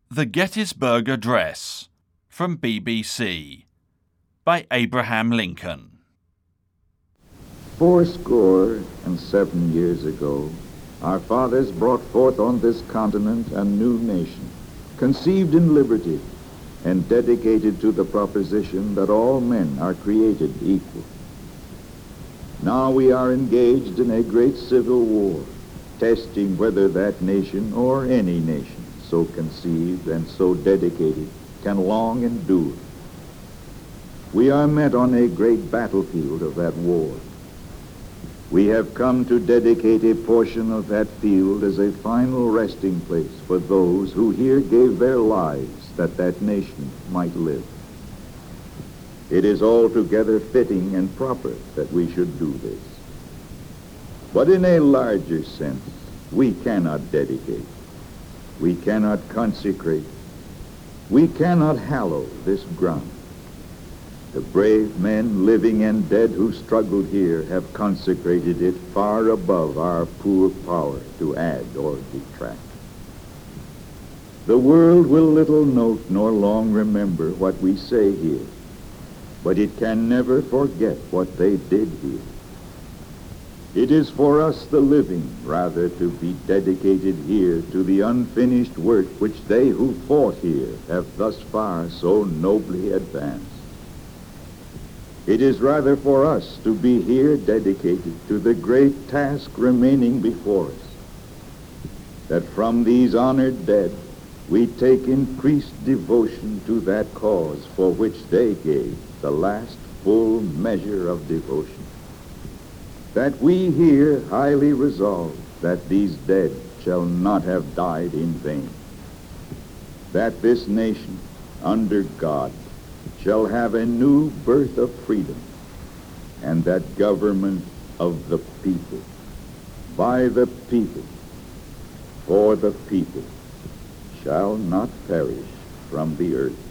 The Gettysburg Address from BBC by Abraham Lincoln. 70 years ago, our fathers brought forth on this continent a new nation, conceived in liberty and dedicated to the proposition that all men are created equal. Now we are engaged in a great civil war, testing whether that nation or any nation so conceived and so dedicated can long endure. We are met on a great battlefield of that war. We have come to dedicate a portion of that field as a final resting place for those who here gave their lives that that nation might live. It is altogether fitting and proper that we should do this. But in a larger sense, we cannot dedicate. We cannot consecrate. We cannot hallow this ground. The brave men, living and dead, who struggled here have consecrated it far above our poor power to add or detract. The world will little note nor long remember what we say here, but it can never forget what they did here. It is for us, the living, rather to be dedicated here to the unfinished work which they who fought here have thus far so nobly advanced. It is rather for us to be here dedicated to the great task remaining before us, that from these honored dead we take increased devotion to that cause for which they gave the last full measure of devotion. That we here highly resolve that these dead shall not have died in vain. That this nation, under God, shall have a new birth of freedom, and that government of the people, by the people, for the people, shall not perish from the earth.